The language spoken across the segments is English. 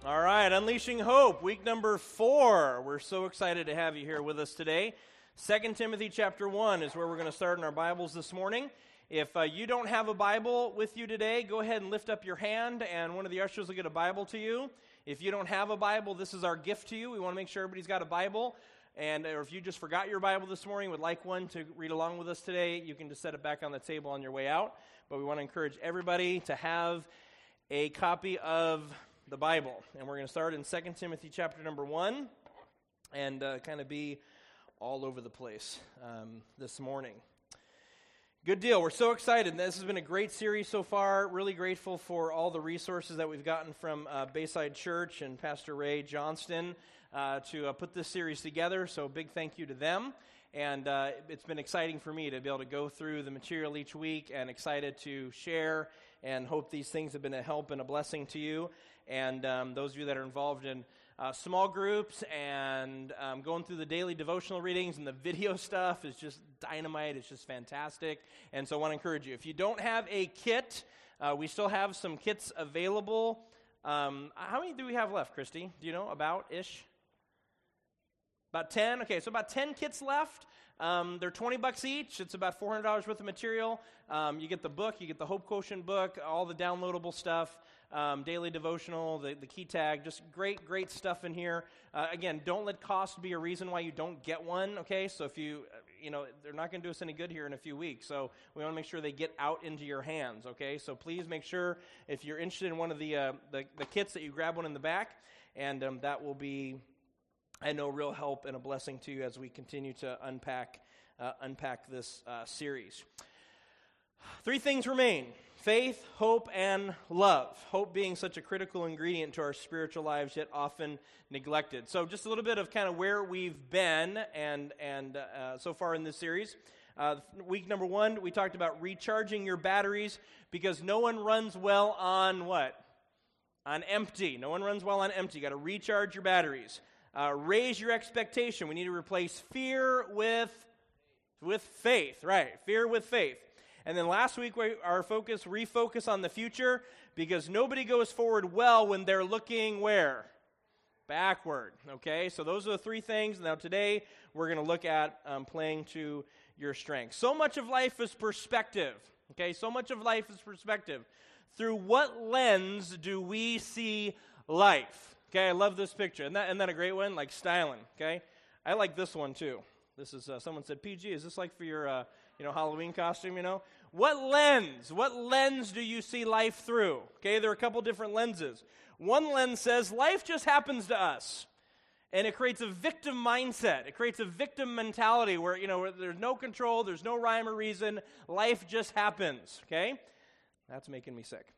All right, Unleashing Hope, week number 4. We're so excited to have you here with us today. 2 Timothy chapter 1 is where we're going to start in our Bibles this morning. If you don't have a Bible with you today, go ahead and lift up your hand, and one of the ushers will get a Bible to you. If you don't have a Bible, this is our gift to you. We want to make sure everybody's got a Bible. Or if you just forgot your Bible this morning, would like one to read along with us today, you can just set it back on the table on your way out. But we want to encourage everybody to have a copy of the Bible. And we're going to start in 2 Timothy chapter number 1 and kind of be all over the place this morning. Good deal. We're so excited. This has been a great series so far. Really grateful for all the resources that we've gotten from Bayside Church and Pastor Ray Johnston to put this series together. So big thank you to them. And it's been exciting for me to be able to go through the material each week, and excited to share, and hope these things have been a help and a blessing to you. And those of you that are involved in small groups and going through the daily devotional readings and the video stuff is just dynamite. It's just fantastic. And so I want to encourage you. If you don't have a kit, we still have some kits available. How many do we have left, Christy? Do you know, about-ish? About 10? Okay, so about 10 kits left. They're $20 each. It's about $400 worth of material. You get the book, you get the Hope Quotient book, all the downloadable stuff, daily devotional, the key tag, just great stuff in here. Again, don't let cost be a reason why you don't get one, okay? So if they're not going to do us any good here in a few weeks, so we want to make sure they get out into your hands, okay? So please make sure, if you're interested in one of the kits, that you grab one in the back, and that will be, I know, real help and a blessing to you as we continue to unpack this series. 3 things remain: faith, hope, and love. Hope being such a critical ingredient to our spiritual lives, yet often neglected. So just a little bit of kind of where we've been and so far in this series. Week number 1, we talked about recharging your batteries, because no one runs well on what? On empty. No one runs well on empty. You got to recharge your batteries. Raise your expectation. We need to replace fear with faith, right? Fear with faith. And then last week, our refocus on the future, because nobody goes forward well when they're looking where? Backward, okay? So those are the 3 things. Now today, we're going to look at playing to your strengths. So much of life is perspective, okay? So much of life is perspective. Through what lens do we see life? Okay, I love this picture. Isn't that a great one? Like styling, okay? I like this one too. This is, someone said, PG, is this like for your, Halloween costume, What lens do you see life through? Okay, there are a couple different lenses. One lens says life just happens to us. And it creates a victim mindset. It creates a victim mentality where, where there's no control, there's no rhyme or reason. Life just happens, okay? That's making me sick.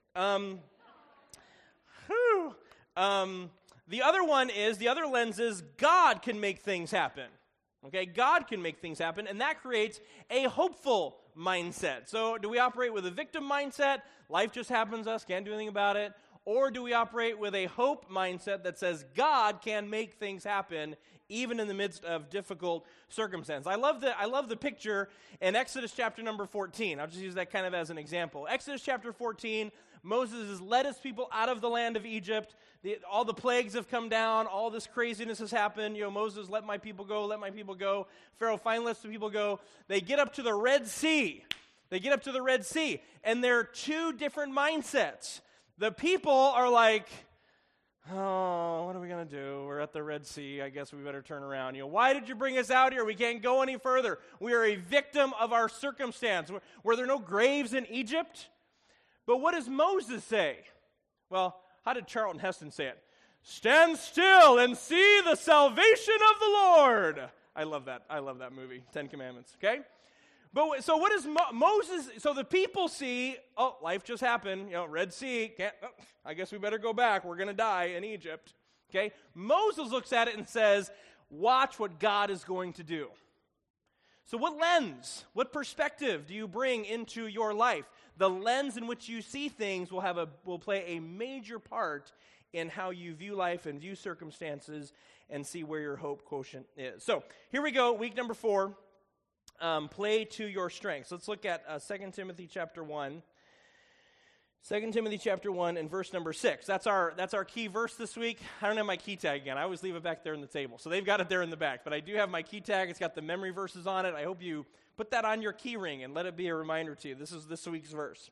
The other lens is God can make things happen. Okay, God can make things happen, and that creates a hopeful mindset. So do we operate with a victim mindset? Life just happens to us, can't do anything about it. Or do we operate with a hope mindset that says God can make things happen even in the midst of difficult circumstances? I love the picture in Exodus chapter number 14. I'll just use that kind of as an example. Exodus chapter 14, Moses has led his people out of the land of Egypt. All the plagues have come down. All this craziness has happened. Moses, let my people go, let my people go. Pharaoh finally lets the people go. They get up to the Red Sea. And there are 2 different mindsets. The people are like, oh, what are we going to do? We're at the Red Sea. I guess we better turn around. Why did you bring us out here? We can't go any further. We are a victim of our circumstance. Were there no graves in Egypt? But what does Moses say? Well, how did Charlton Heston say it? Stand still and see the salvation of the Lord. I love that movie, 10 Commandments, okay? But so what does Moses, so the people see, oh, life just happened, Red Sea, I guess we better go back, we're going to die in Egypt, okay? Moses looks at it and says, watch what God is going to do. So what lens, what perspective do you bring into your life? The lens in which you see things will play a major part in how you view life and view circumstances and see where your hope quotient is. So here we go, week number 4. Play to your strengths. Let's look at 2 Timothy chapter 1. 2 Timothy chapter 1 and verse number 6. That's our key verse this week. I don't have my key tag again. I always leave it back there in the table. So they've got it there in the back. But I do have my key tag. It's got the memory verses on it. I hope you put that on your key ring and let it be a reminder to you. This is this week's verse.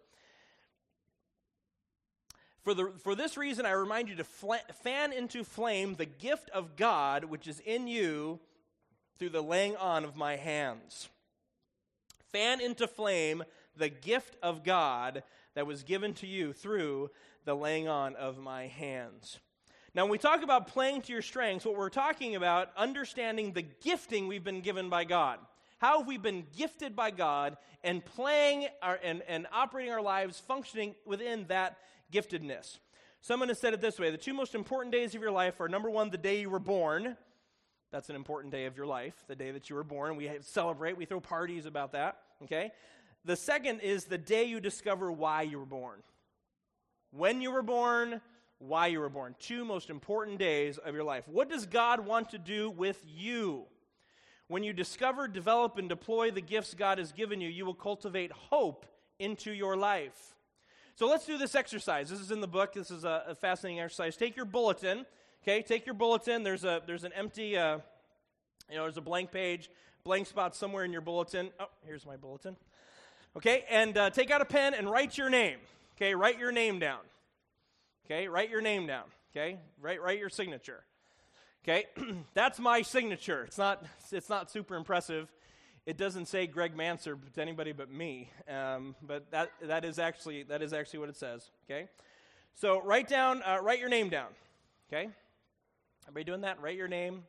For this reason, I remind you to fan into flame the gift of God which is in you through the laying on of my hands. Fan into flame the gift of God that was given to you through the laying on of my hands. Now, when we talk about playing to your strengths, what we're talking about, understanding the gifting we've been given by God. How have we been gifted by God and playing and operating our lives, functioning within that giftedness? Someone has said it this way: the two most important days of your life are, number one, the day you were born. That's an important day of your life, the day that you were born. We celebrate, we throw parties about that, okay? The second is the day you discover why you were born. When you were born, why you were born. Two most important days of your life. What does God want to do with you? When you discover, develop, and deploy the gifts God has given you, you will cultivate hope into your life. So let's do this exercise. This is in the book. This is a fascinating exercise. Take your bulletin. Okay, take your bulletin. There's an empty, there's a blank page, blank spot somewhere in your bulletin. Oh, here's my bulletin. Okay, and take out a pen and write your name. Okay, write your name down. Okay, write your name down. Okay, write your signature. Okay, that's my signature. It's not super impressive. It doesn't say Greg Manser to anybody but me. But that is actually what it says. Okay, so write your name down. Okay, everybody doing that? Write your name.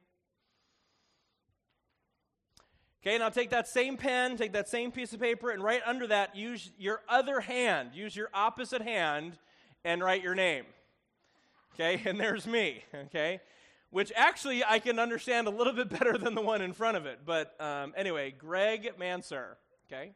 Okay, now take that same pen, take that same piece of paper, and right under that, use your other hand, use your opposite hand, and write your name. Okay, and there's me, okay? Which actually I can understand a little bit better than the one in front of it. But anyway, Greg Manser, okay?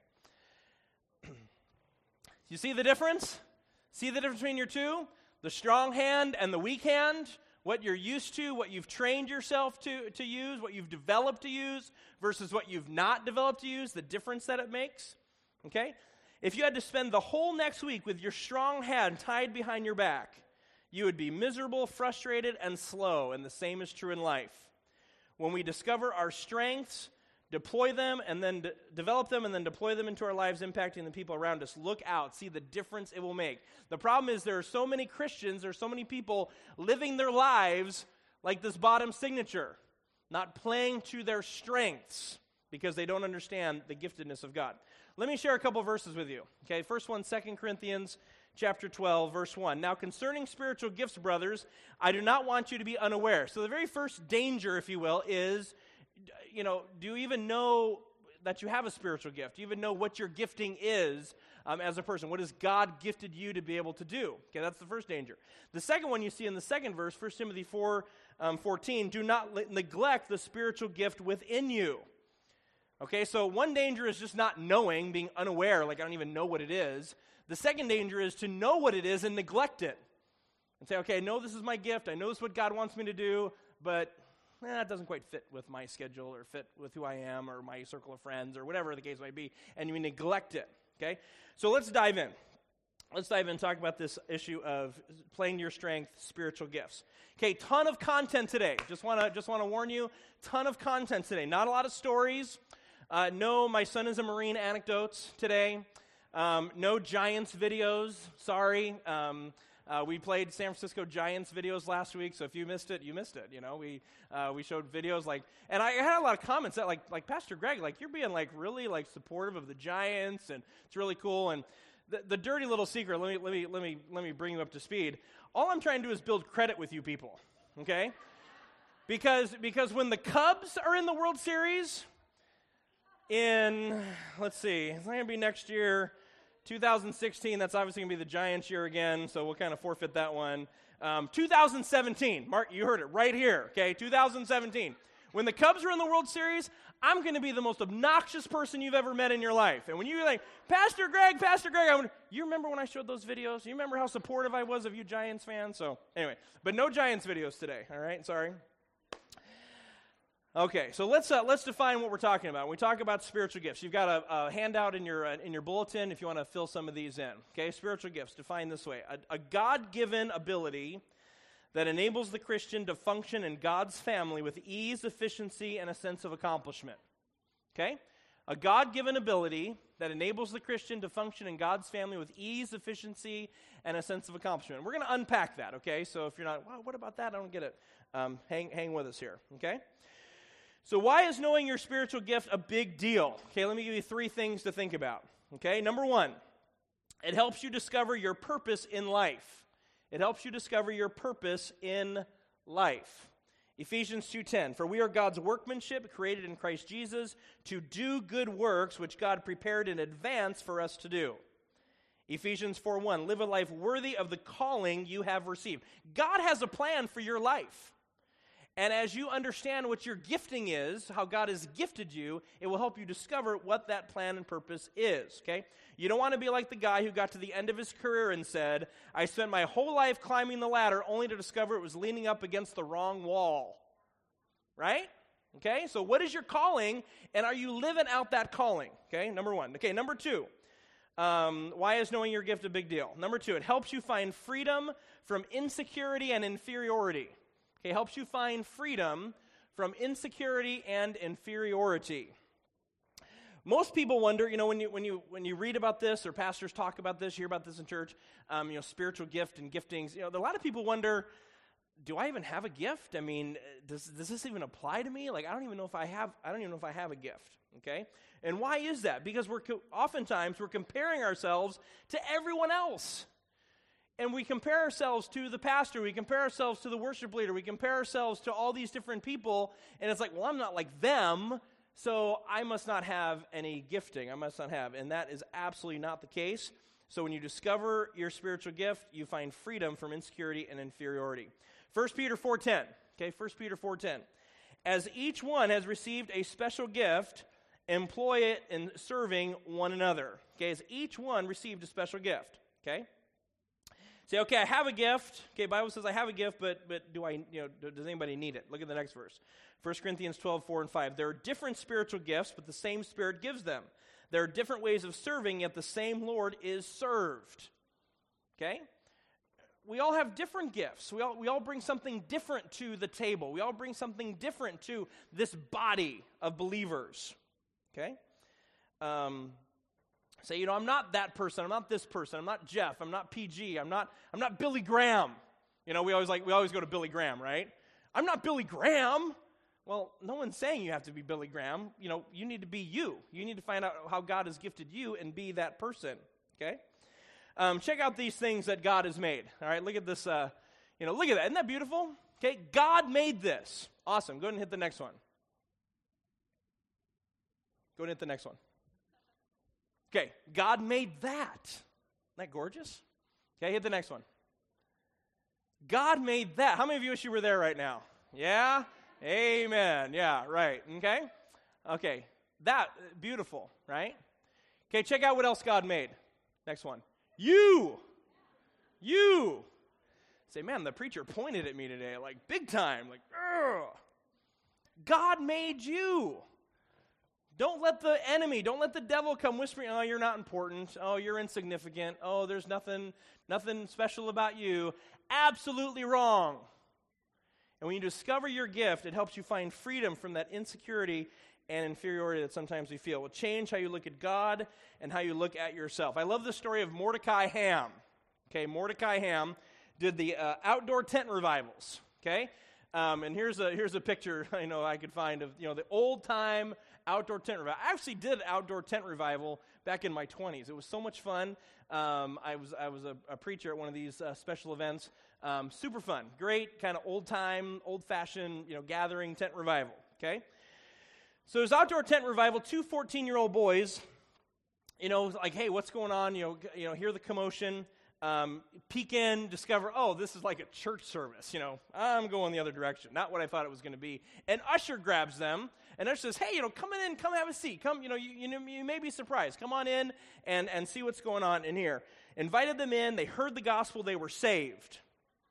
You see the difference? See the difference between your two? The strong hand and the weak hand? What you're used to, what you've trained yourself to use, what you've developed to use versus what you've not developed to use, the difference that it makes, okay? If you had to spend the whole next week with your strong hand tied behind your back, you would be miserable, frustrated, and slow, and the same is true in life. When we discover our strengths, deploy them, and then develop them, and then deploy them into our lives, impacting the people around us, look out, see the difference it will make. The problem is there are so many Christians, there are so many people living their lives like this bottom signature, not playing to their strengths because they don't understand the giftedness of God. Let me share a couple verses with you. Okay, first one, 2 Corinthians chapter 12, verse 1. Now concerning spiritual gifts, brothers, I do not want you to be unaware. So the very first danger, if you will, is, do you even know that you have a spiritual gift? Do you even know what your gifting is as a person? What has God gifted you to be able to do? Okay, that's the first danger. The second one you see in the second verse, 1 Timothy 4:14, do not neglect the spiritual gift within you. Okay, so one danger is just not knowing, being unaware, like I don't even know what it is. The second danger is to know what it is and neglect it. And say, okay, I know this is my gift, I know this is what God wants me to do, but it doesn't quite fit with my schedule or fit with who I am or my circle of friends or whatever the case might be, and you neglect it, okay? So let's dive in. Let's dive in and talk about this issue of playing to your strength, spiritual gifts. Okay, ton of content today. Just want to warn you, ton of content today. Not a lot of stories. No, my son is a Marine anecdotes today. No Giants videos. Sorry. We played San Francisco Giants videos last week, so if you missed it, you missed it. We showed videos and I had a lot of comments that like Pastor Greg, you're being really supportive of the Giants, and it's really cool. And the dirty little secret, let me bring you up to speed. All I'm trying to do is build credit with you people, okay? Because when the Cubs are in the World Series let's see, it's not going to be next year, 2016, that's obviously going to be the Giants year again, so we'll kind of forfeit that one. 2017, Mark, you heard it right here, okay, 2017. When the Cubs are in the World Series, I'm going to be the most obnoxious person you've ever met in your life. And when you're like, Pastor Greg, you remember when I showed those videos? You remember how supportive I was of you Giants fans? So anyway, but no Giants videos today, all right? Sorry. Okay, so let's define what we're talking about. When we talk about spiritual gifts, you've got a handout in your bulletin if you want to fill some of these in. Okay, spiritual gifts defined this way: a God-given ability that enables the Christian to function in God's family with ease, efficiency, and a sense of accomplishment. Okay, a God-given ability that enables the Christian to function in God's family with ease, efficiency, and a sense of accomplishment. We're going to unpack that. Okay, so if you're not, wow, what about that? I don't get it. Hang with us here. Okay. So why is knowing your spiritual gift a big deal? Okay, let me give you 3 things to think about. Okay, number 1, it helps you discover your purpose in life. It helps you discover your purpose in life. Ephesians 2:10, for we are God's workmanship, created in Christ Jesus, to do good works which God prepared in advance for us to do. Ephesians 4:1, live a life worthy of the calling you have received. God has a plan for your life. And as you understand what your gifting is, how God has gifted you, it will help you discover what that plan and purpose is, okay? You don't want to be like the guy who got to the end of his career and said, I spent my whole life climbing the ladder only to discover it was leaning up against the wrong wall, right? Okay, so what is your calling, and are you living out that calling, okay? Number 1. Okay, number 2, why is knowing your gift a big deal? Number 2, it helps you find freedom from insecurity and inferiority. Okay, helps you find freedom from insecurity and inferiority. Most people wonder, when you read about this or pastors talk about this, you hear about this in church, spiritual gift and giftings. A lot of people wonder, do I even have a gift? I mean, does this even apply to me? Like, I don't even know if I have a gift. Okay, and why is that? Because oftentimes we're comparing ourselves to everyone else. And we compare ourselves to the pastor, we compare ourselves to the worship leader, we compare ourselves to all these different people, and it's like, well, I'm not like them, so I must not have any gifting, I must not have, and that is absolutely not the case. So when you discover your spiritual gift, you find freedom from insecurity and inferiority. 1 Peter 4:10, okay, 1 Peter 4:10, as each one has received a special gift, employ it in serving one another, okay, as each one received a special gift, okay? Say, okay, I have a gift. Okay, Bible says I have a gift, but does anybody need it? Look at the next verse. 1 Corinthians 12:4-5. There are different spiritual gifts, but the same Spirit gives them. There are different ways of serving, yet the same Lord is served. Okay? We all have different gifts. We all bring something different to the table. We all bring something different to this body of believers. Okay? Say, I'm not that person. I'm not this person. I'm not Jeff. I'm not PG. I'm not Billy Graham. We always go to Billy Graham, right? I'm not Billy Graham. Well, no one's saying you have to be Billy Graham. You need to be you. You need to find out how God has gifted you and be that person. Okay? Check out these things that God has made. All right, look at this. Look at that. Isn't that beautiful? Okay, God made this. Awesome. Go ahead and hit the next one. Go ahead and hit the next one. Okay, God made that. Isn't that gorgeous? Okay, hit the next one. God made that. How many of you wish you were there right now? Yeah? Amen. Yeah, right. Okay, that, beautiful, right? Okay, check out what else God made. Next one. You. Say, man, the preacher pointed at me today, like big time, like, ugh. God made you. Don't let the devil come whispering, oh, you're not important. Oh, you're insignificant. Oh, there's nothing special about you. Absolutely wrong. And when you discover your gift, it helps you find freedom from that insecurity and inferiority that sometimes we feel. It will change how you look at God and how you look at yourself. I love the story of Mordecai Ham. Okay, Mordecai Ham did the outdoor tent revivals. Okay, and here's a picture I could find of the old time outdoor tent revival. I actually did outdoor tent revival back in my 20s. It was so much fun. I was a preacher at one of these special events. Super fun, great kind of old-fashioned gathering tent revival. Okay, so there's outdoor tent revival. 2 14-year-old boys, like, hey, what's going on? Hear the commotion. Peek in, discover, oh, this is like a church service. I'm going the other direction. Not what I thought it was going to be. An usher grabs them, and usher says, hey, come in, come have a seat. Come, you may be surprised. Come on in and see what's going on in here. Invited them in. They heard the gospel. They were saved.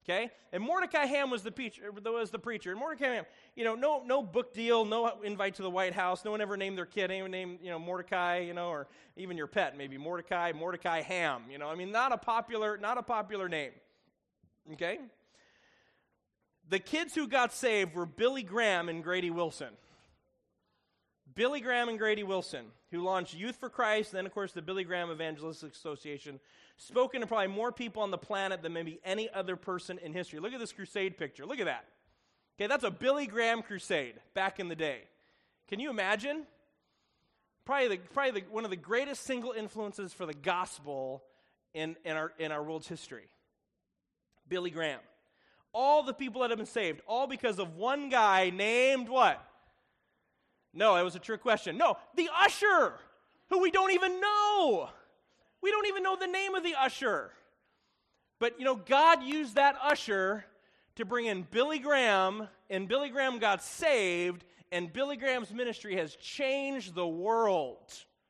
Okay? And Mordecai Ham was the preacher. And Mordecai Ham, no book deal, no invite to the White House. No one ever named their kid. Anyone named, Mordecai, or even your pet, maybe Mordecai Ham. Not a popular name. Okay? The kids who got saved were Billy Graham and Grady Wilson. Billy Graham and Grady Wilson, who launched Youth for Christ, and then, of course, the Billy Graham Evangelistic Association, spoken to probably more people on the planet than maybe any other person in history. Look at this crusade picture. Look at that. Okay, that's a Billy Graham crusade back in the day. Can you imagine? Probably one of the greatest single influences for the gospel in our world's history. Billy Graham. All the people that have been saved, all because of one guy named what? No, that was a trick question. No, the usher, who we don't even know. We don't even know the name of the usher. But, God used that usher to bring in Billy Graham, and Billy Graham got saved, and Billy Graham's ministry has changed the world.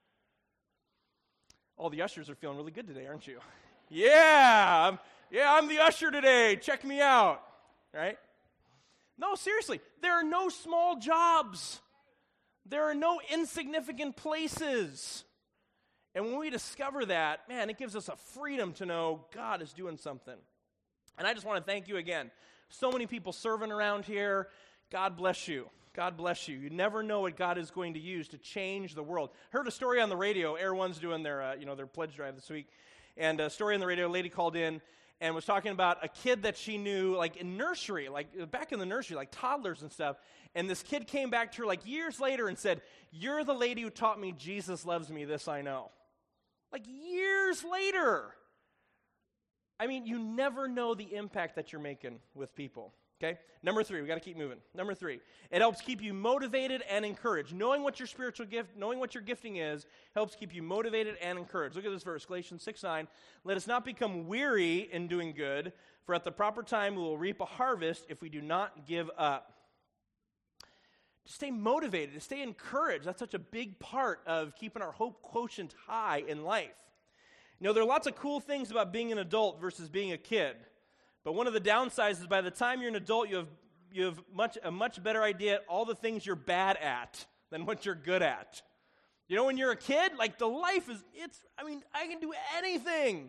All the ushers are feeling really good today, aren't you? Yeah, I'm the usher today. Check me out, right? No, seriously, there are no small jobs. There are no insignificant places. And when we discover that, man, it gives us a freedom to know God is doing something. And I just want to thank you again. So many people serving around here. God bless you. God bless you. You never know what God is going to use to change the world. Heard a story on the radio. Air One's doing their pledge drive this week. And a story on the radio, a lady called in and was talking about a kid that she knew, like in nursery, like back in the nursery, like toddlers and stuff. And this kid came back to her like years later and said, "You're the lady who taught me Jesus loves me, this I know." Like years later. You never know the impact that you're making with people. Okay? Number 3, we got to keep moving. Number 3, it helps keep you motivated and encouraged. Knowing what your spiritual gift, knowing what your gifting is, helps keep you motivated and encouraged. Look at this verse, Galatians 6:9. Let us not become weary in doing good, for at the proper time we will reap a harvest if we do not give up. To stay motivated, to stay encouraged, that's such a big part of keeping our hope quotient high in life. There are lots of cool things about being an adult versus being a kid. But one of the downsides is by the time you're an adult, you have a much better idea at all the things you're bad at than what you're good at. When you're a kid, like the life is, I can do anything.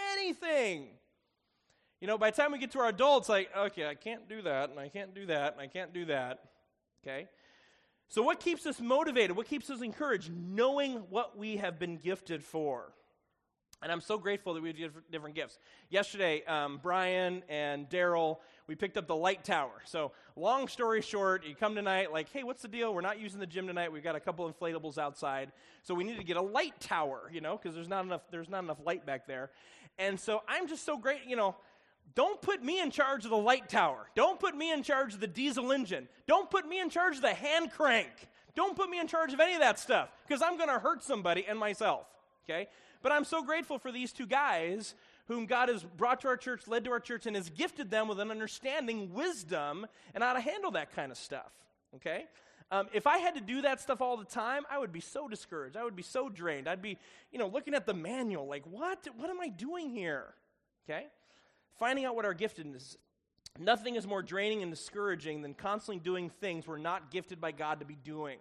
By the time we get to our adults, like, okay, I can't do that, and I can't do that, and I can't do that. Okay? So what keeps us motivated? What keeps us encouraged? Knowing what we have been gifted for. And I'm so grateful that we have different gifts. Yesterday, Brian and Daryl, we picked up the light tower. So long story short, you come tonight like, hey, what's the deal? We're not using the gym tonight. We've got a couple inflatables outside. So we need to get a light tower, because there's not enough light back there. And so I'm just so great, don't put me in charge of the light tower. Don't put me in charge of the diesel engine. Don't put me in charge of the hand crank. Don't put me in charge of any of that stuff, because I'm going to hurt somebody and myself, okay? But I'm so grateful for these two guys whom God has brought to our church, led to our church, and has gifted them with an understanding, wisdom, and how to handle that kind of stuff, okay? If I had to do that stuff all the time, I would be so discouraged. I would be so drained. I'd be, looking at the manual like, what am I doing here, okay? Finding out what our giftedness is. Nothing is more draining and discouraging than constantly doing things we're not gifted by God to be doing.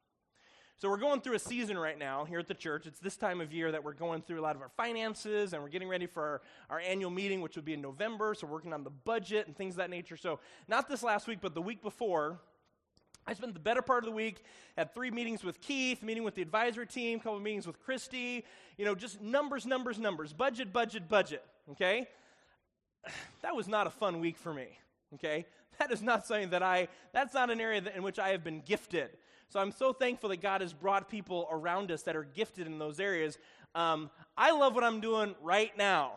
So we're going through a season right now here at the church. It's this time of year that we're going through a lot of our finances, and we're getting ready for our annual meeting, which will be in November. So we're working on the budget and things of that nature. So not this last week, but the week before, I spent the better part of the week at 3 meetings with Keith, meeting with the advisory team, a couple of meetings with Christy, just numbers, budget, okay? That was not a fun week for me, okay? That is not something that's not an area in which I have been gifted. So I'm so thankful that God has brought people around us that are gifted in those areas. I love what I'm doing right now.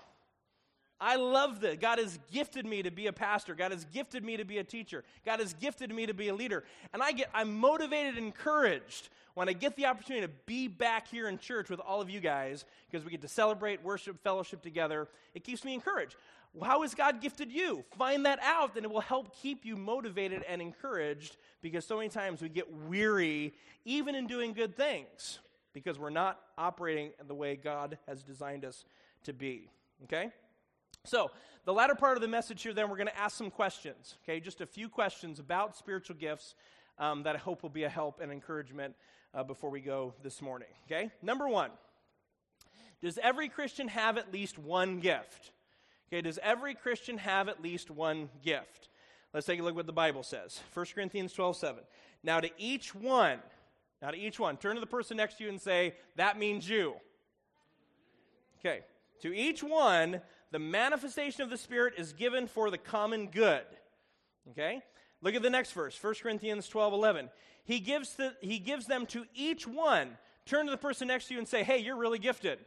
I love that. God has gifted me to be a pastor. God has gifted me to be a teacher. God has gifted me to be a leader. And I'm motivated and encouraged when I get the opportunity to be back here in church with all of you guys, because we get to celebrate, worship, fellowship together. It keeps me encouraged. How has God gifted you? Find that out, and it will help keep you motivated and encouraged, because so many times we get weary even in doing good things because we're not operating in the way God has designed us to be. Okay? So, the latter part of the message here, then, we're going to ask some questions, okay? Just a few questions about spiritual gifts that I hope will be a help and encouragement before we go this morning, okay? Number one, does every Christian have at least one gift? Okay, does every Christian have at least one gift? Let's take a look at what the Bible says. 1 Corinthians 12:7. Now to each one, turn to the person next to you and say, that means you. Okay, to each one, the manifestation of the Spirit is given for the common good. Okay, look at the next verse, 1 Corinthians 12:11. He gives them to each one. Turn to the person next to you and say, hey, you're really gifted.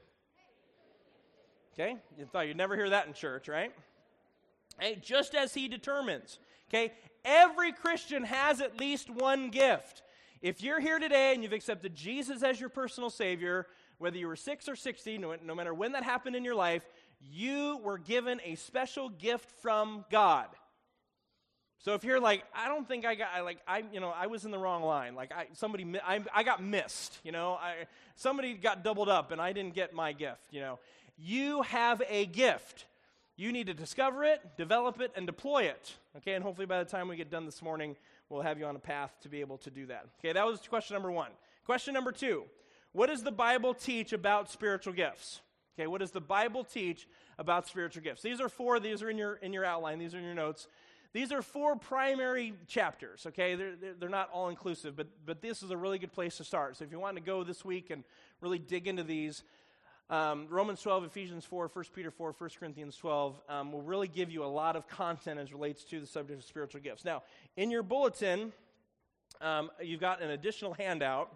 Okay, you thought you'd never hear that in church, right? Hey, just as he determines. Okay, every Christian has at least one gift. If you're here today and you've accepted Jesus as your personal Savior, whether you were 6 or 60, no matter when that happened in your life, you were given a special gift from God. So if you're like, I don't think I was in the wrong line. Like I got missed. Somebody got doubled up and I didn't get my gift. You have a gift. You need to discover it, develop it, and deploy it. Okay, and hopefully by the time we get done this morning, we'll have you on a path to be able to do that. Okay, that was question number one. Question number two, what does the Bible teach about spiritual gifts? Okay, what does the Bible teach about spiritual gifts? These are in your outline, these are in your notes. These are 4 primary chapters, okay? They're not all inclusive, but this is a really good place to start. So if you want to go this week and really dig into these, Romans 12, Ephesians 4, 1 Peter 4, 1 Corinthians 12 will really give you a lot of content as relates to the subject of spiritual gifts. Now, in your bulletin, you've got an additional handout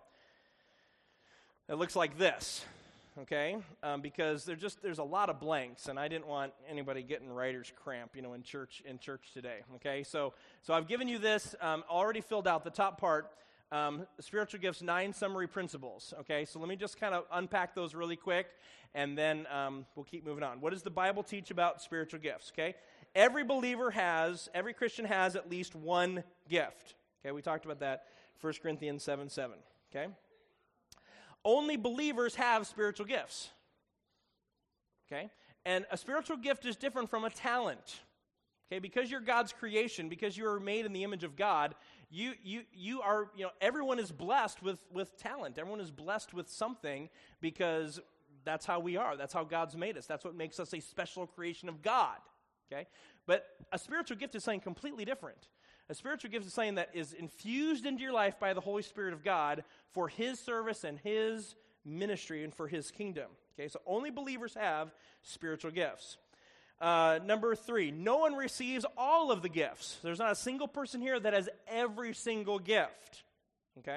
that looks like this, okay? Because there's a lot of blanks, and I didn't want anybody getting writer's cramp, in church today, okay? So I've given you this, already filled out the top part. Spiritual gifts, 9 summary principles. Okay, so let me just kind of unpack those really quick, and then we'll keep moving on. What does the Bible teach about spiritual gifts? Okay, every Christian has at least one gift. Okay, we talked about that, 1 Corinthians 7:7. Okay, only believers have spiritual gifts. Okay, and a spiritual gift is different from a talent. Okay, because you're God's creation, because you are made in the image of God, you are, everyone is blessed with talent. Everyone is blessed with something because that's how we are. That's how God's made us. That's what makes us a special creation of God. Okay? But a spiritual gift is something completely different. A spiritual gift is something that is infused into your life by the Holy Spirit of God for His service and His ministry and for His kingdom. Okay, so only believers have spiritual gifts. Number 3, no one receives all of the gifts. There's not a single person here that has every single gift. Okay?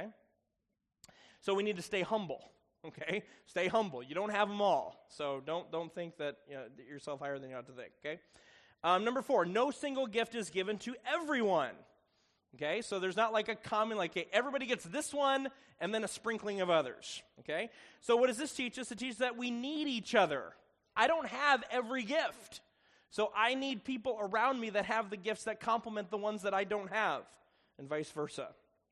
So we need to stay humble. Okay? Stay humble. You don't have them all. So don't think that yourself higher than you ought to think. Okay? Number 4, no single gift is given to everyone. Okay? So there's not like a common, everybody gets this one and then a sprinkling of others. Okay? So what does this teach us? It teaches that we need each other. I don't have every gift. So I need people around me that have the gifts that complement the ones that I don't have, and vice versa.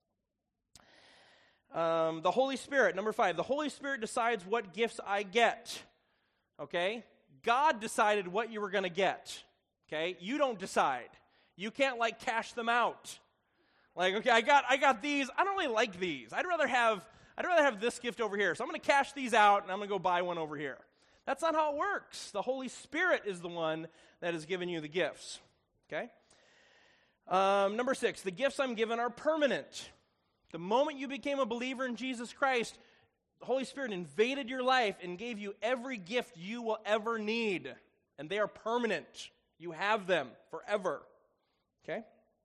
The Holy Spirit, number 5, the Holy Spirit decides what gifts I get. Okay? God decided what you were going to get. Okay? You don't decide. You can't cash them out. Okay, I got these. I don't really like these. I'd rather have this gift over here. So I'm going to cash these out and I'm going to go buy one over here. That's not how it works. The Holy Spirit is the one that has given you the gifts. Okay? Number 6, the gifts I'm given are permanent. The moment you became a believer in Jesus Christ, the Holy Spirit invaded your life and gave you every gift you will ever need. And they are permanent. You have them forever. Okay?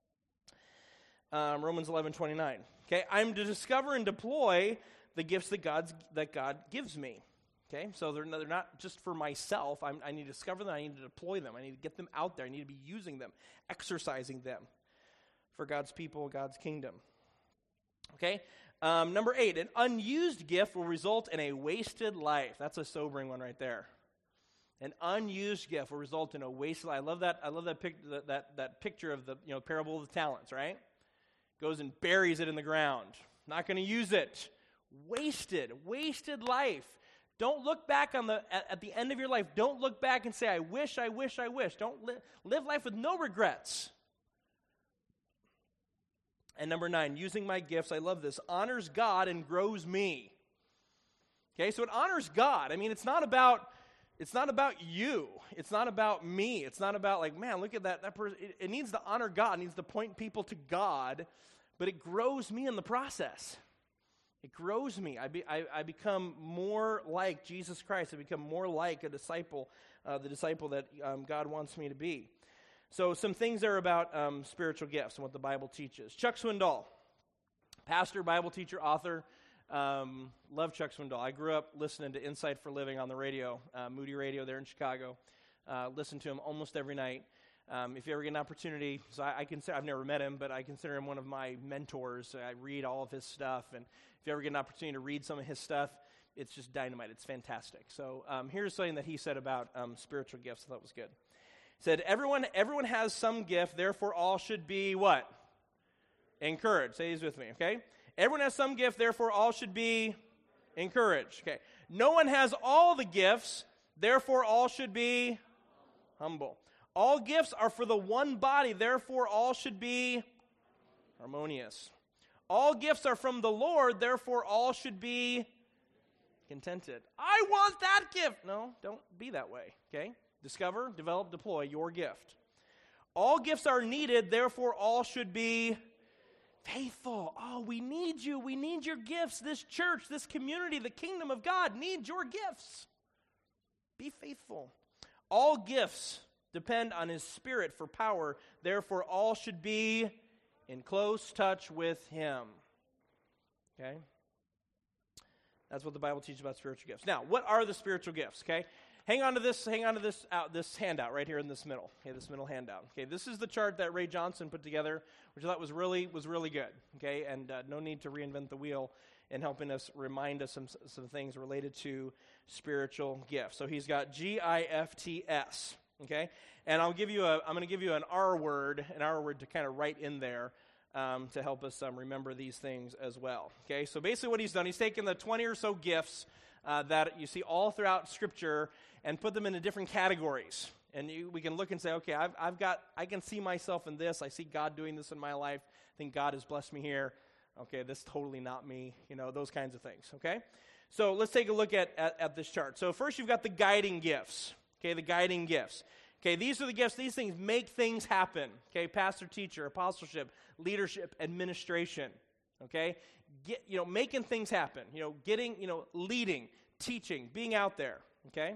Romans 11:29. Okay? I'm to discover and deploy the gifts that God gives me. Okay, so they're not just for myself. I need to discover them. I need to deploy them. I need to get them out there. I need to be using them, exercising them for God's people, God's kingdom. Okay, number 8, an unused gift will result in a wasted life. That's a sobering one right there. An unused gift will result in a wasted life. I love that picture of the parable of the talents. Right, goes and buries it in the ground. Not going to use it. Wasted life. Don't look back at the end of your life. Don't look back and say, I wish. Don't live life with no regrets. And number 9, using my gifts, I love this, honors God and grows me. Okay, so it honors God. I mean, it's not about you. It's not about me. It's not about like, man, look at that person. It needs to honor God. It needs to point people to God, but it grows me in the process. It grows me. I become more like Jesus Christ. I become more like a disciple, the disciple that God wants me to be. So some things there about spiritual gifts and what the Bible teaches. Chuck Swindoll, pastor, Bible teacher, author. Love Chuck Swindoll. I grew up listening to Insight for Living on the radio, Moody Radio there in Chicago. Listen to him almost every night. If you ever get an opportunity, so I've never met him, but I consider him one of my mentors. I read all of his stuff, and if you ever get an opportunity to read some of his stuff, it's just dynamite. It's fantastic. So here's something that he said about spiritual gifts I thought was good. He said, everyone has some gift, therefore all should be what? Encouraged. Say these with me, okay? Everyone has some gift, therefore all should be encouraged. Okay. No one has all the gifts, therefore all should be humble. All gifts are for the one body, therefore all should be harmonious. All gifts are from the Lord, therefore all should be contented. I want that gift. No, don't be that way, okay? Discover, develop, deploy your gift. All gifts are needed, therefore all should be faithful. Oh, we need you. We need your gifts. This church, this community, the kingdom of God needs your gifts. Be faithful. All gifts depend on His Spirit for power. Therefore, all should be in close touch with Him. Okay? That's what the Bible teaches about spiritual gifts. Now, what are the spiritual gifts? Okay? Hang on to this this handout right here in this middle. Okay, this middle handout. Okay, this is the chart that Ray Johnson put together, which I thought was really good. Okay, and no need to reinvent the wheel in helping us remind us some things related to spiritual gifts. So he's got GIFTS. Okay, and I'm going to give you an R word to kind of write in there to help us remember these things as well. Okay, so basically what he's done, he's taken the 20 or so gifts that you see all throughout Scripture and put them into different categories. And we can look and say, okay, I can see myself in this. I see God doing this in my life. I think God has blessed me here. Okay, this is totally not me. Those kinds of things. Okay, so let's take a look at this chart. So first you've got the guiding gifts. Okay, the guiding gifts. Okay, these are the gifts. These things make things happen. Okay, pastor, teacher, apostleship, leadership, administration. Okay, making things happen. Getting, leading, teaching, being out there. Okay,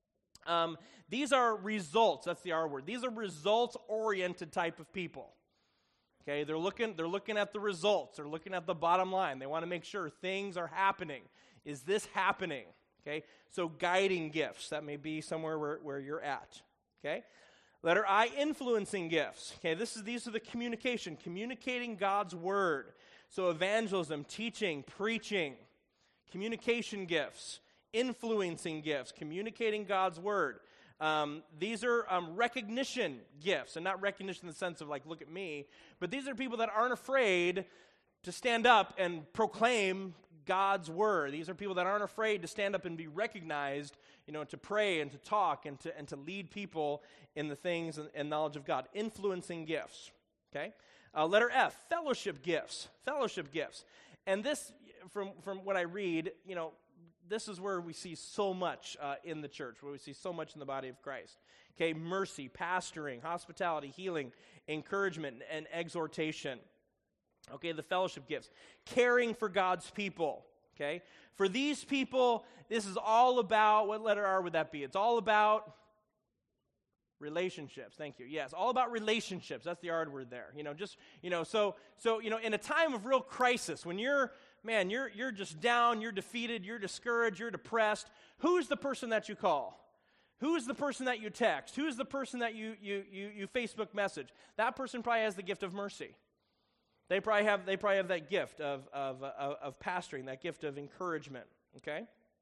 these are results. That's the R word. These are results-oriented type of people. Okay, they're looking at the results. They're looking at the bottom line. They want to make sure things are happening. Is this happening? Okay, so guiding gifts. That may be somewhere where you're at. Okay, letter I, influencing gifts. Okay, these are the communicating God's word. So evangelism, teaching, preaching, communication gifts, influencing gifts, communicating God's word. These are recognition gifts, and not recognition in the sense of like, look at me, but these are people that aren't afraid to stand up and proclaim God's word. These are people that aren't afraid to stand up and be recognized, to pray and to talk and to lead people in the things and knowledge of God. Influencing gifts. Okay. Letter F, fellowship gifts. Fellowship gifts. And this, from what I read, this is where we see so much in the church, where we see so much in the body of Christ. Okay, mercy, pastoring, hospitality, healing, encouragement, and exhortation. Okay, the fellowship gifts. Caring for God's people. Okay, for these people, this is all about, what letter R would that be? It's all about relationships. Thank you. Yes, all about relationships. That's the R word there. So in a time of real crisis, when you're just down, you're defeated, you're discouraged, you're depressed, who's the person that you call? Who's the person that you text? Who's the person that you Facebook message? That person probably has the gift of mercy. They probably have that gift of pastoring, that gift of encouragement. Okay.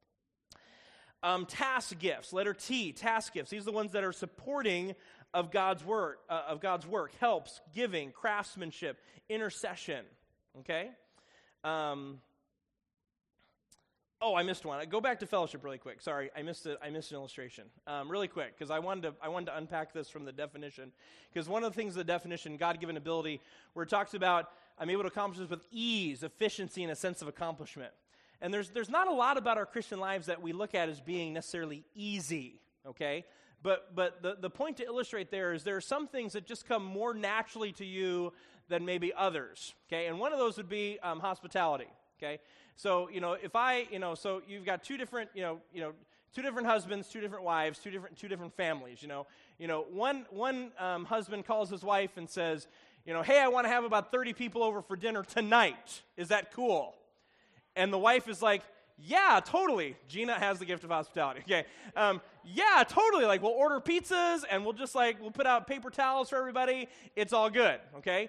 Task gifts, letter T, task gifts. These are the ones that are supporting of God's work, helps, giving, craftsmanship, intercession. Okay. I missed one. Go back to fellowship really quick. Sorry, I missed it. I missed an illustration really quick because I wanted to unpack this from the definition. Because one of the things of the definition, God-given ability, where it talks about I'm able to accomplish this with ease, efficiency, and a sense of accomplishment. And there's not a lot about our Christian lives that we look at as being necessarily easy, okay? But the point to illustrate there is there are some things that just come more naturally to you than maybe others, okay? And one of those would be hospitality, okay? So, so you've got two different husbands, two different wives, two different families, One husband calls his wife and says, hey, I want to have about 30 people over for dinner tonight. Is that cool? And the wife is like, yeah, totally. Gina has the gift of hospitality. Okay. Yeah, totally. Like, we'll order pizzas and we'll put out paper towels for everybody. It's all good. Okay.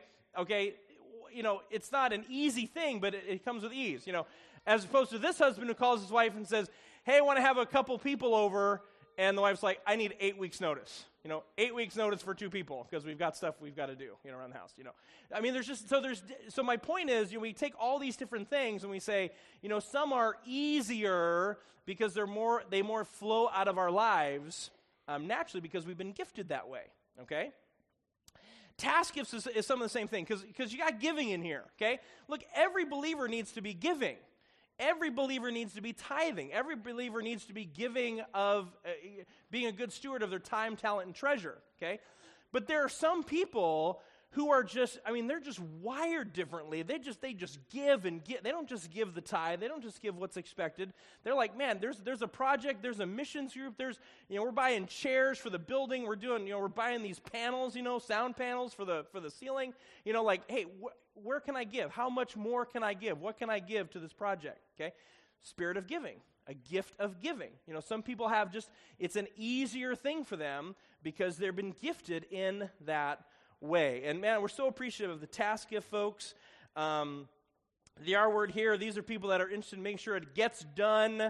It's not an easy thing, but it comes with ease, as opposed to this husband who calls his wife and says, hey, I want to have a couple people over. And the wife's like, I need 8 weeks notice, 8 weeks notice for 2 people because we've got stuff we've got to do, around the house, I mean, so my point is, we take all these different things and we say, some are easier because they more flow out of our lives naturally because we've been gifted that way, okay? Task gifts is some of the same thing because you got giving in here, okay? Look, every believer needs to be giving. Every believer needs to be tithing. Every believer needs to be giving of being a good steward of their time, talent, and treasure, okay? But there are some people who are they're just wired differently. They just give and give. They don't just give the tithe. They don't just give what's expected. They're like, man, there's a project, there's a missions group, we're buying chairs for the building, we're buying these panels, sound panels for the ceiling, hey, where can I give? How much more can I give? What can I give to this project? Okay? Spirit of giving, a gift of giving. Some people have it's an easier thing for them because they've been gifted in that way. And man, we're so appreciative of the task gift folks. The R word here, these are people that are interested in making sure it gets done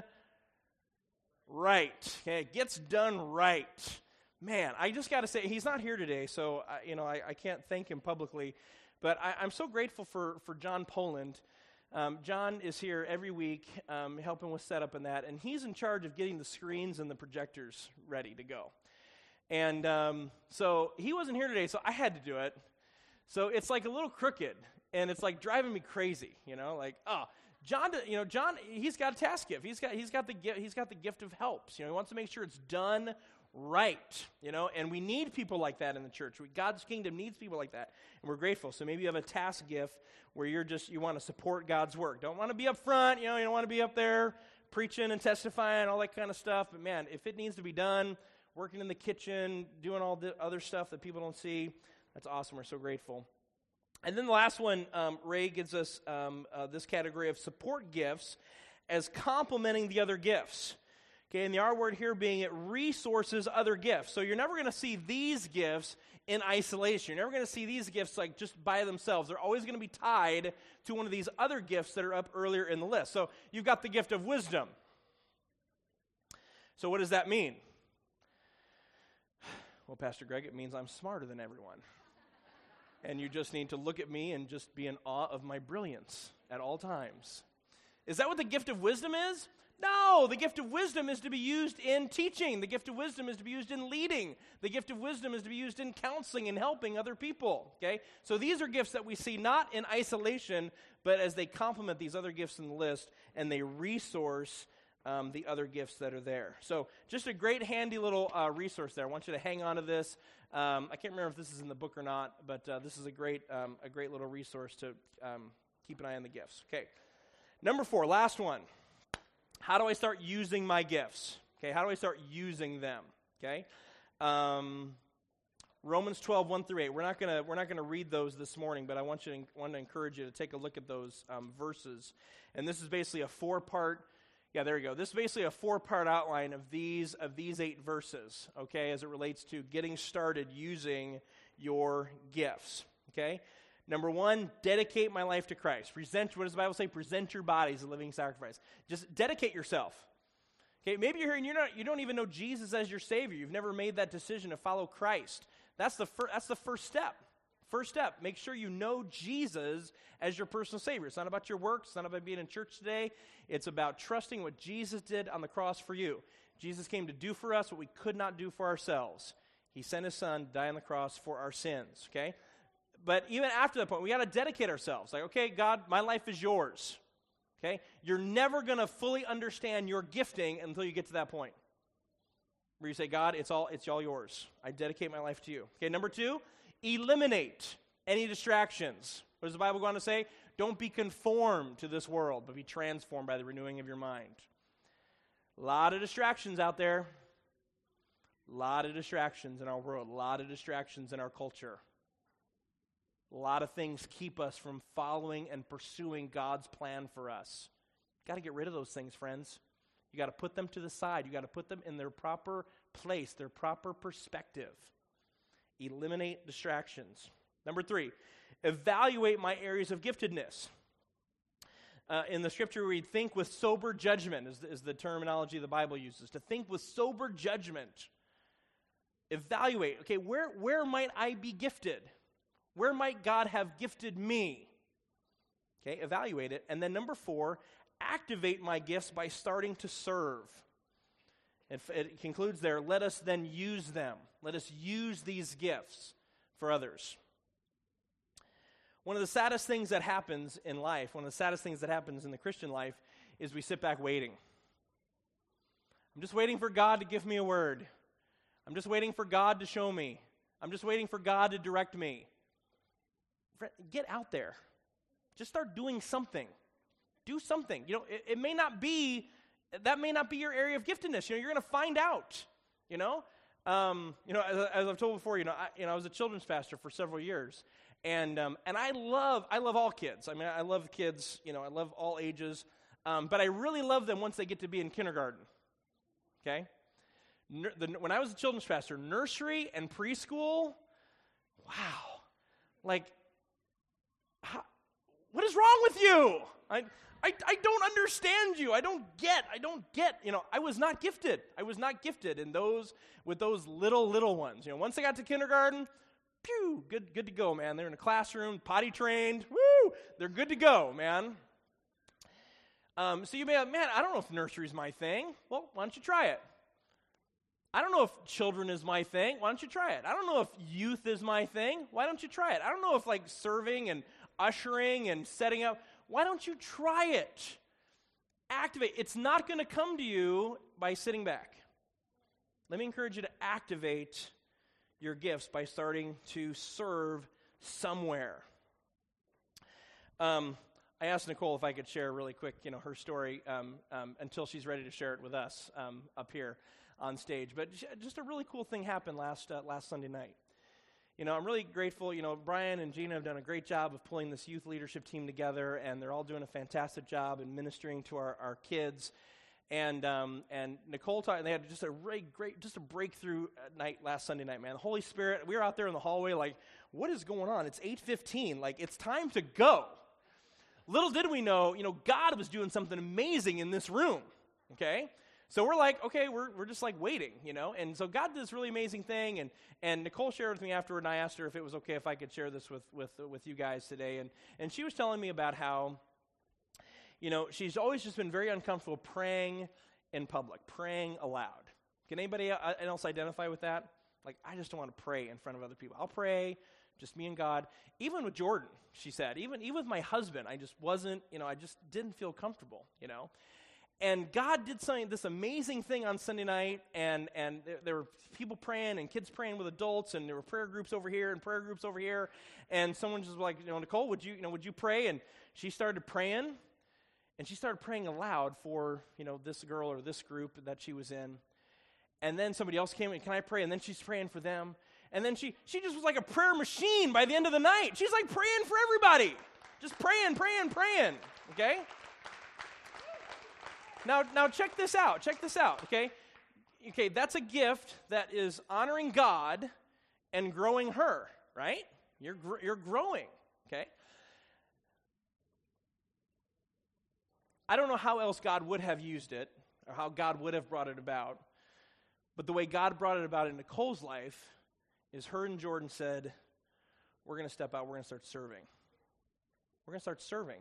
right. Okay, it gets done right. Man, I just got to say, he's not here today, so I can't thank him publicly. But I'm so grateful for John Poland. John is here every week helping with setup and that, and he's in charge of getting the screens and the projectors ready to go. And so he wasn't here today, so I had to do it. So it's like a little crooked, and it's like driving me crazy, John, he's got a task gift. He's got the gift of helps. He wants to make sure it's done right, and we need people like that in the church. God's kingdom needs people like that, and we're grateful. So maybe you have a task gift where you want to support God's work. Don't want to be up front, you don't want to be up there preaching and testifying, all that kind of stuff. But man, if it needs to be done, working in the kitchen, doing all the other stuff that people don't see, that's awesome. We're so grateful. And then the last one, Ray gives us this category of support gifts as complementing the other gifts. Okay, and the R word here being it resources other gifts. So you're never going to see these gifts in isolation. You're never going to see these gifts like just by themselves. They're always going to be tied to one of these other gifts that are up earlier in the list. So you've got the gift of wisdom. So what does that mean? Well, Pastor Greg, it means I'm smarter than everyone. And you just need to look at me and just be in awe of my brilliance at all times. Is that what the gift of wisdom is? No, the gift of wisdom is to be used in teaching. The gift of wisdom is to be used in leading. The gift of wisdom is to be used in counseling and helping other people, okay? So these are gifts that we see not in isolation, but as they complement these other gifts in the list, and they resource the other gifts that are there. So just a great handy little resource there. I want you to hang on to this. I can't remember if this is in the book or not, but this is a great little resource to keep an eye on the gifts. Okay, number 4, last one. How do I start using my gifts? Okay, how do I start using them? Okay, Romans 12, 1-8. We're not gonna read those this morning, but I want to encourage you to take a look at those verses. And this is basically a 4-part. Yeah, there you go. This is basically a 4-part outline of these 8 verses. Okay, as it relates to getting started using your gifts. Okay. Number 1, dedicate my life to Christ. What does the Bible say? Present your body as a living sacrifice. Just dedicate yourself. Okay, maybe you're here and you don't even know Jesus as your Savior. You've never made that decision to follow Christ. That's the first step. First step, make sure you know Jesus as your personal Savior. It's not about your works. It's not about being in church today. It's about trusting what Jesus did on the cross for you. Jesus came to do for us what we could not do for ourselves. He sent his son to die on the cross for our sins, okay? But even after that point, we got to dedicate ourselves. Like, okay, God, my life is yours, okay? You're never going to fully understand your gifting until you get to that point where you say, God, it's all yours. I dedicate my life to you. Okay, number 2, eliminate any distractions. What does the Bible go on to say? Don't be conformed to this world, but be transformed by the renewing of your mind. A lot of distractions out there. A lot of distractions in our world. A lot of distractions in our culture. A lot of things keep us from following and pursuing God's plan for us. Got to get rid of those things, friends. You got to put them to the side. You got to put them in their proper place, their proper perspective. Eliminate distractions. Number 3, evaluate my areas of giftedness. In the scripture we read, think with sober judgment is the terminology the Bible uses. To think with sober judgment. Evaluate. Okay, where might I be gifted? Where might God have gifted me? Okay, evaluate it. And then number 4, activate my gifts by starting to serve. And it concludes there, let us then use them. Let us use these gifts for others. One of the saddest things that happens in life, one of the saddest things that happens in the Christian life, is we sit back waiting. I'm just waiting for God to give me a word. I'm just waiting for God to show me. I'm just waiting for God to direct me. Get out there. Just start doing something. Do something. It may not be, that may not be your area of giftedness. You're going to find out, As I've told before, I was a children's pastor for several years. And I love all kids. I mean, I love kids, I love all ages. But I really love them once they get to be in kindergarten. Okay? When I was a children's pastor, nursery and preschool, wow. Like, what is wrong with you? I don't understand you. I don't get. I was not gifted. I was not gifted with those little ones. Once they got to kindergarten, pew, good to go, man. They're in a classroom, potty trained. Woo! They're good to go, man. So you may have, man, I don't know if nursery is my thing. Well, why don't you try it? I don't know if children is my thing. Why don't you try it? I don't know if youth is my thing. Why don't you try it? I don't know if serving and ushering and setting up. Why don't you try it? Activate. It's not going to come to you by sitting back. Let me encourage you to activate your gifts by starting to serve somewhere. I asked Nicole if I could share really quick, her story until she's ready to share it with us up here on stage. But just a really cool thing happened last Sunday night. I'm really grateful. Brian and Gina have done a great job of pulling this youth leadership team together, and they're all doing a fantastic job in ministering to our kids. And Nicole taught, and they had just a really great, just a breakthrough night last Sunday night, man. The Holy Spirit, we were out there in the hallway like, what is going on? It's 8:15, like it's time to go. Little did we know, God was doing something amazing in this room, okay? So we're like, okay, we're just like waiting, And so God did this really amazing thing, and Nicole shared with me afterward, and I asked her if it was okay if I could share this with you guys today, and she was telling me about how, she's always just been very uncomfortable praying in public, praying aloud. Can anybody else identify with that? Like, I just don't want to pray in front of other people. I'll pray, just me and God. Even with Jordan, she said, even with my husband, I just wasn't, I just didn't feel comfortable, And God did this amazing thing on Sunday night, and there were people praying and kids praying with adults, and there were prayer groups over here and prayer groups over here, and someone just was like, Nicole, would you pray? And she started praying, and she started praying aloud for, this girl or this group that she was in. And then somebody else came and, can I pray? And then she's praying for them. And then she just was like a prayer machine by the end of the night. She's like praying for everybody. Just praying, okay? Now check this out, okay? Okay, that's a gift that is honoring God and growing her, right? You're growing, okay? I don't know how else God would have used it, or how God would have brought it about, but the way God brought it about in Nicole's life is her and Jordan said, we're going to step out, we're going to start serving. We're going to start serving.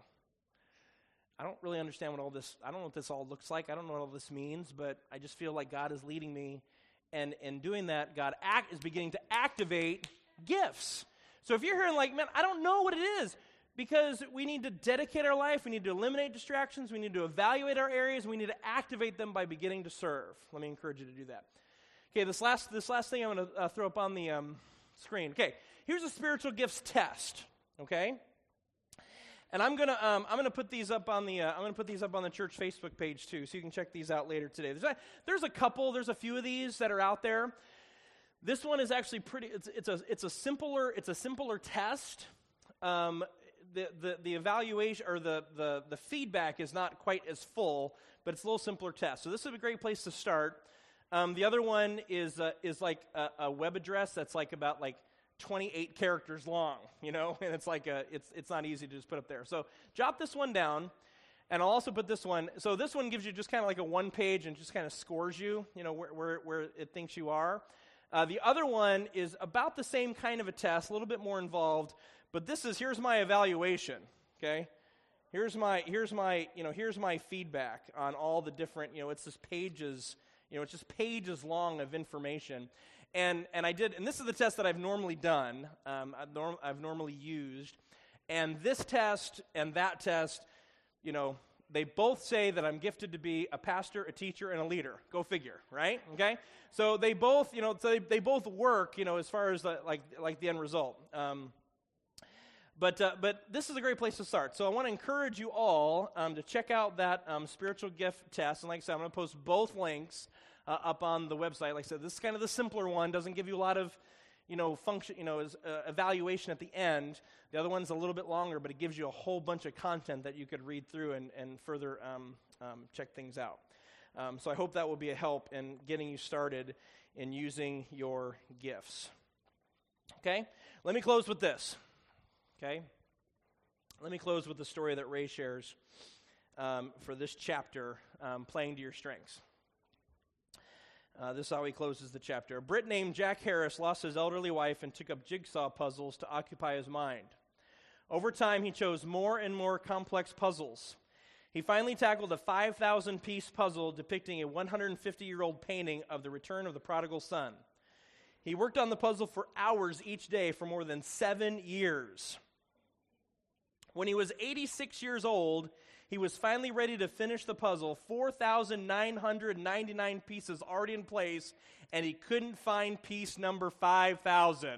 I don't really understand what all this, I don't know what this all looks like. I don't know what all this means, but I just feel like God is leading me. And in doing that, God is beginning to activate gifts. So if you're hearing like, man, I don't know what it is, because we need to dedicate our life, we need to eliminate distractions, we need to evaluate our areas, we need to activate them by beginning to serve. Let me encourage you to do that. Okay, this last thing I'm going to throw up on the screen. Okay, here's a spiritual gifts test. Okay, and I'm gonna put these up on the church Facebook page too, so you can check these out later today. There's a few of these that are out there. This one is actually pretty. It's a simpler test. The evaluation or the feedback is not quite as full, but it's a little simpler test. So this is a great place to start. The other one is like a web address that's like about 28 characters long, and it's it's not easy to just put up there. So jot this one down, and I'll also put this one. So this one gives you just kind of like a one page and just kind of scores you, where it thinks you are. The other one is about the same kind of a test, a little bit more involved, but here's my evaluation, okay? Here's my feedback on all the different, it's just pages, it's just pages long of information. And this is the test that I've normally done, I've normally used, and this test and that test, they both say that I'm gifted to be a pastor, a teacher, and a leader. Go figure, right? Okay? So they both, they both work, as far as the end result. But this is a great place to start. So I want to encourage you all to check out that spiritual gift test. And like I said, I'm going to post both links up on the website. Like I said, this is kind of the simpler one. Doesn't give you a lot of, function, evaluation at the end. The other one's a little bit longer, but it gives you a whole bunch of content that you could read through and further check things out. So I hope that will be a help in getting you started in using your gifts. Okay? Let me close with this. Okay? Let me close with the story that Ray shares for this chapter, Playing to Your Strengths. This is how he closes the chapter. A Brit named Jack Harris lost his elderly wife and took up jigsaw puzzles to occupy his mind. Over time, he chose more and more complex puzzles. He finally tackled a 5,000-piece puzzle depicting a 150-year-old painting of the return of the prodigal son. He worked on the puzzle for hours each day for more than 7 years. When he was 86 years old, he was finally ready to finish the puzzle, 4,999 pieces already in place, and he couldn't find piece number 5,000.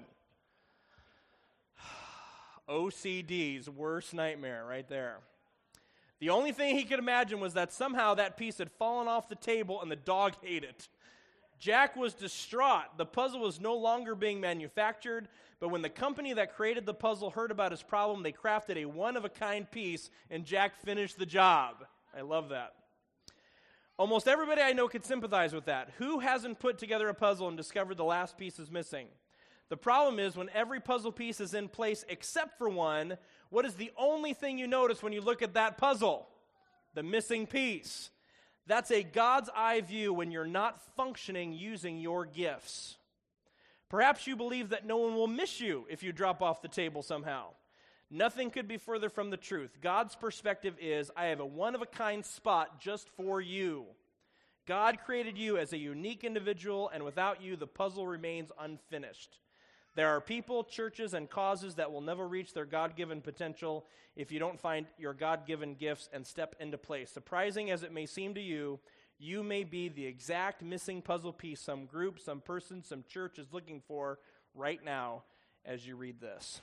OCD's worst nightmare right there. The only thing he could imagine was that somehow that piece had fallen off the table and the dog ate it. Jack was distraught. The puzzle was no longer being manufactured, but when the company that created the puzzle heard about his problem, they crafted a one-of-a-kind piece, and Jack finished the job. I love that. Almost everybody I know could sympathize with that. Who hasn't put together a puzzle and discovered the last piece is missing? The problem is when every puzzle piece is in place except for one, what is the only thing you notice when you look at that puzzle? The missing piece. That's a God's eye view when you're not functioning using your gifts. Perhaps you believe that no one will miss you if you drop off the table somehow. Nothing could be further from the truth. God's perspective is, I have a one-of-a-kind spot just for you. God created you as a unique individual, and without you, the puzzle remains unfinished. There are people, churches, and causes that will never reach their God-given potential if you don't find your God-given gifts and step into place. Surprising as it may seem to you, you may be the exact missing puzzle piece some group, some person, some church is looking for right now as you read this.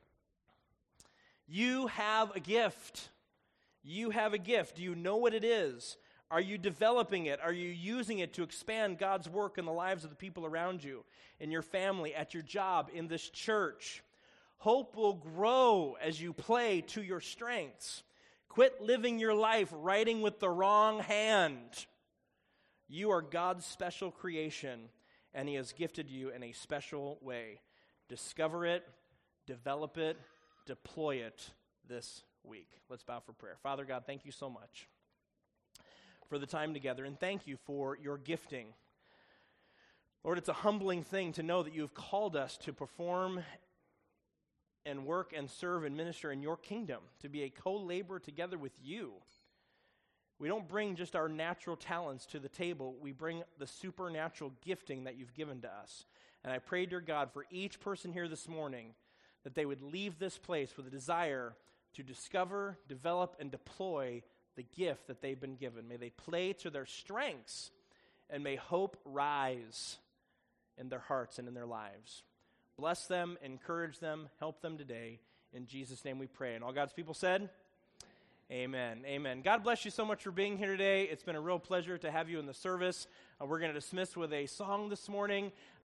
You have a gift. You have a gift. Do you know what it is? Are you developing it? Are you using it to expand God's work in the lives of the people around you, in your family, at your job, in this church? Hope will grow as you play to your strengths. Quit living your life writing with the wrong hand. You are God's special creation, and He has gifted you in a special way. Discover it, develop it, deploy it this week. Let's bow for prayer. Father God, thank you so much for the time together, and thank you for your gifting. Lord, it's a humbling thing to know that you have called us to perform and work and serve and minister in your kingdom, to be a co-laborer together with you. We don't bring just our natural talents to the table. We bring the supernatural gifting that you've given to us. And I pray, dear God, for each person here this morning, that they would leave this place with a desire to discover, develop, and deploy the gift that they've been given. May they play to their strengths, and may hope rise in their hearts and in their lives. Bless them, encourage them, help them today. In Jesus' name we pray. And all God's people said, amen. Amen. God bless you so much for being here today. It's been a real pleasure to have you in the service. We're going to dismiss with a song this morning.